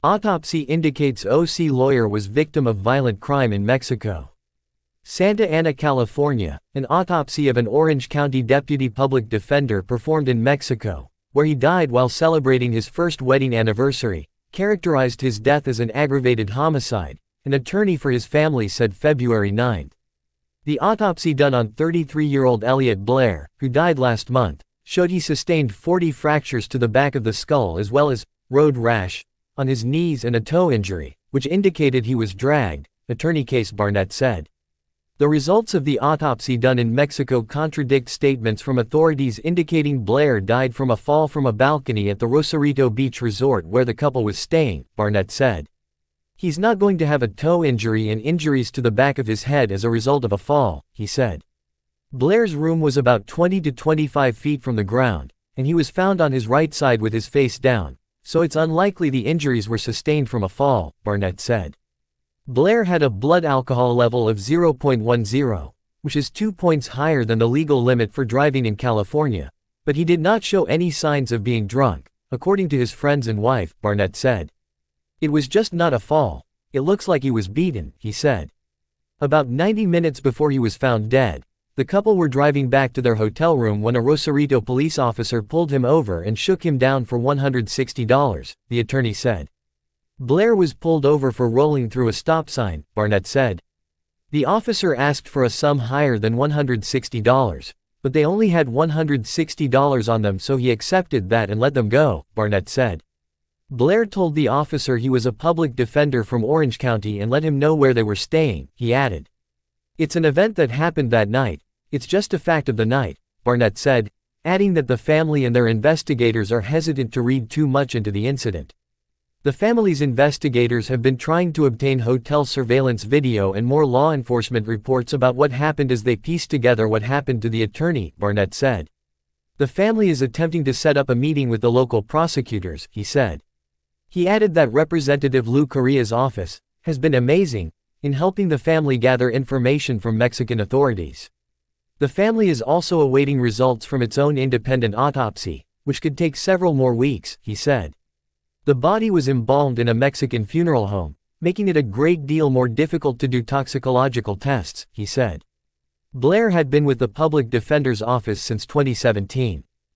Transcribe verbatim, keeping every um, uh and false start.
Autopsy indicates O C lawyer was victim of violent crime in Mexico. Santa Ana, California, an autopsy of an Orange County deputy public defender performed in Mexico, where he died while celebrating his first wedding anniversary, characterized his death as an aggravated homicide, an attorney for his family said February ninth. The autopsy done on thirty-three-year-old Elliot Blair, who died last month, showed he sustained forty fractures to the back of the skull as well as road rash on his knees and a toe injury, which indicated he was dragged, attorney Case Barnett said. The results of the autopsy done in Mexico contradict statements from authorities indicating Blair died from a fall from a balcony at the Rosarito Beach resort where the couple was staying, Barnett said. He's not going to have a toe injury and injuries to the back of his head as a result of a fall, he said. Blair's room was about twenty to twenty-five feet from the ground, and he was found on his right side with his face down, so it's unlikely the injuries were sustained from a fall, Barnett said. Blair had a blood alcohol level of zero point one zero, which is two points higher than the legal limit for driving in California, but he did not show any signs of being drunk, according to his friends and wife, Barnett said. It was just not a fall. It looks like he was beaten, he said. About ninety minutes before he was found dead, the couple were driving back to their hotel room when a Rosarito police officer pulled him over and shook him down for one hundred sixty dollars, the attorney said. Blair was pulled over for rolling through a stop sign, Barnett said. The officer asked for a sum higher than one hundred sixty dollars, but they only had one hundred sixty dollars on them, so he accepted that and let them go, Barnett said. Blair told the officer he was a public defender from Orange County and let him know where they were staying, he added. It's an event that happened that night. It's just a fact of the night, Barnett said, adding that the family and their investigators are hesitant to read too much into the incident. The family's investigators have been trying to obtain hotel surveillance video and more law enforcement reports about what happened as they piece together what happened to the attorney, Barnett said. The family is attempting to set up a meeting with the local prosecutors, he said. He added that Representative Lou Correa's office has been amazing in helping the family gather information from Mexican authorities. The family is also awaiting results from its own independent autopsy, which could take several more weeks, he said. The body was embalmed in a Mexican funeral home, making it a great deal more difficult to do toxicological tests, he said. Blair had been with the public defender's office since twenty seventeen.